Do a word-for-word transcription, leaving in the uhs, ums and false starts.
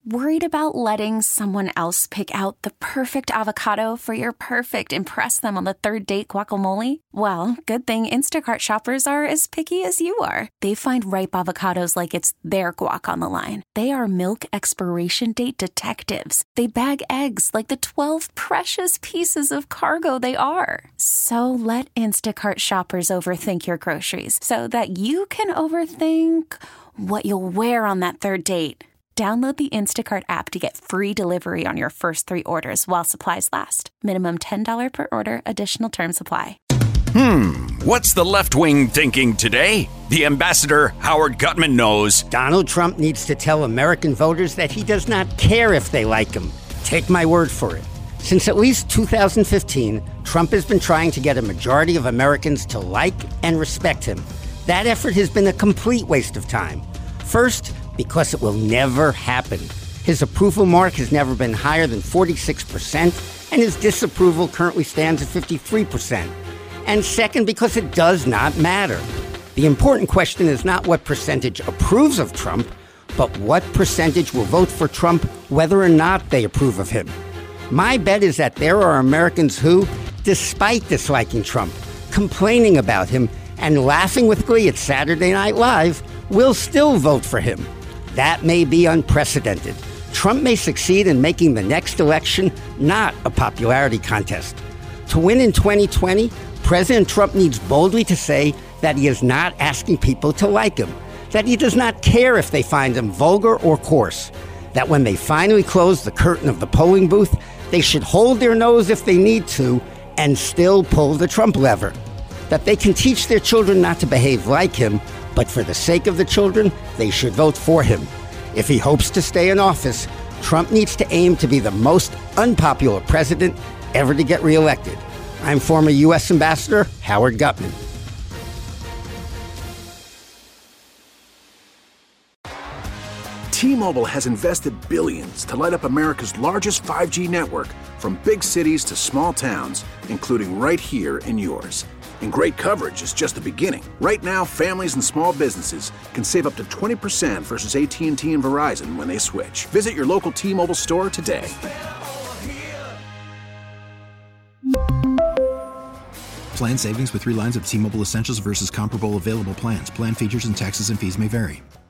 Worried about letting someone else pick out the perfect avocado for your perfect impress them on the third date guacamole? Well, good thing Instacart shoppers are as picky as you are. They find ripe avocados like it's their guac on the line. They are milk expiration date detectives. They bag eggs like the twelve precious pieces of cargo they are. So let Instacart shoppers overthink your groceries so that you can overthink what you'll wear on that third date. Download the Instacart app to get free delivery on your first three orders while supplies last. Minimum ten dollars per order. Additional terms apply. Hmm, what's the left wing thinking today? The ambassador, Howard Gutman, knows. Donald Trump needs to tell American voters that he does not care if they like him. Take my word for it. Since at least two thousand fifteen, Trump has been trying to get a majority of Americans to like and respect him. That effort has been a complete waste of time. First, because it will never happen. His approval mark has never been higher than forty-six percent, and his disapproval currently stands at fifty-three percent. And second, because it does not matter. The important question is not what percentage approves of Trump, but what percentage will vote for Trump whether or not they approve of him. My bet is that there are Americans who, despite disliking Trump, complaining about him, and laughing with glee at Saturday Night Live, will still vote for him. That may be unprecedented. Trump may succeed in making the next election not a popularity contest. To win in twenty twenty, President Trump needs boldly to say that he is not asking people to like him, that he does not care if they find him vulgar or coarse, that when they finally close the curtain of the polling booth, they should hold their nose if they need to and still pull the Trump lever, that they can teach their children not to behave like him, but for the sake of the children, they should vote for him. If he hopes to stay in office, Trump needs to aim to be the most unpopular president ever to get reelected. I'm former U S Ambassador Howard Gutman. T-Mobile has invested billions to light up America's largest five G network, from big cities to small towns, including right here in yours. And great coverage is just the beginning. Right now, families and small businesses can save up to twenty percent versus A T and T and Verizon when they switch. Visit your local T-Mobile store today. Plan savings with three lines of T-Mobile Essentials versus comparable available plans. Plan features and taxes and fees may vary.